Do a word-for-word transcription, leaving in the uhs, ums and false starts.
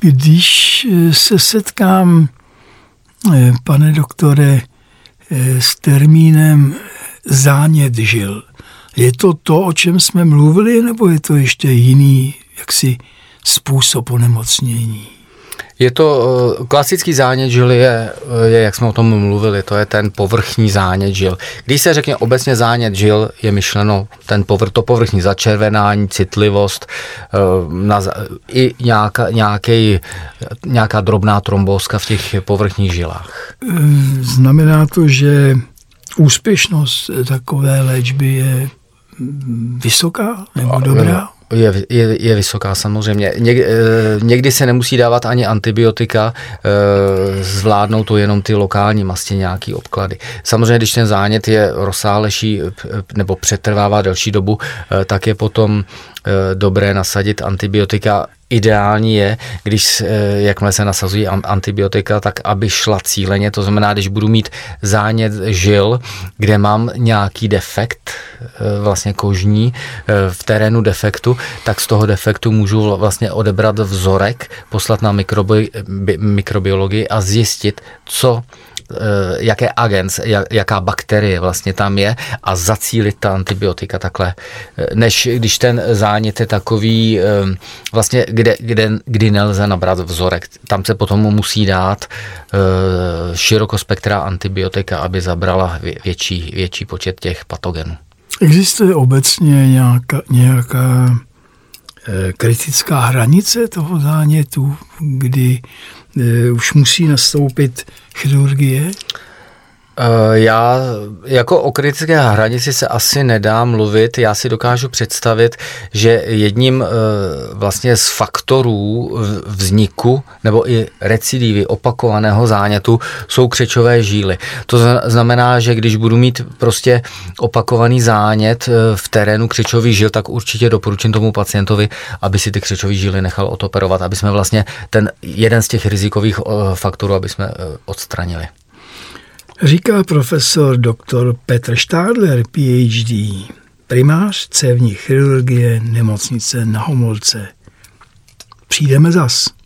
Když se setkám, pane doktore, s termínem zánět žil, je to to, o čem jsme mluvili, nebo je to ještě jiný jaksi způsob onemocnění? Je to klasický zánět žil, je, je, jak jsme o tom mluvili, to je ten povrchní zánět žil. Když se řekne obecně zánět žil, je myšleno ten povr, to povrchní začervenání, citlivost, na, i nějaká, nějaký, nějaká drobná trombózka v těch povrchních žilách. Znamená to, že úspěšnost takové léčby je vysoká nebo dobrá? Je, je, je vysoká samozřejmě. Něk, někdy se nemusí dávat ani antibiotika, zvládnou to jenom ty lokální mastěňáký obklady. Samozřejmě, když ten zánět je rozsáhlejší nebo přetrvává delší dobu, tak je potom dobré nasadit antibiotika. Ideální je, když jakmile se nasazují antibiotika, tak aby šla cíleně, to znamená, když budu mít zánět žil, kde mám nějaký defekt, vlastně kožní, v terénu defektu, tak z toho defektu můžu vlastně odebrat vzorek, poslat na mikrobi, mikrobiologii a zjistit, co jaké agens, jaká bakterie vlastně tam je a zacílit ta antibiotika takhle, než když ten zánět je takový vlastně, kde, kde, kdy nelze nabrat vzorek. Tam se potom musí dát širokospektrá antibiotika, aby zabrala větší, větší počet těch patogenů. Existuje obecně nějaká, nějaká kritická hranice toho zánětu, kdy už musí nastoupit chirurgie? Já jako o kritické hranici se asi nedá mluvit. Já si dokážu představit, že jedním vlastně z faktorů vzniku nebo i recidivy opakovaného zánětu jsou křečové žíly. To znamená, že když budu mít prostě opakovaný zánět v terénu křečových žil, tak určitě doporučím tomu pacientovi, aby si ty křečové žíly nechal odoperovat, aby jsme vlastně ten jeden z těch rizikových faktorů, aby jsme odstranili. Říká profesor doktor Petr Štádler, P H D, primář cévní chirurgie nemocnice Na Homolce. Přijdeme zas.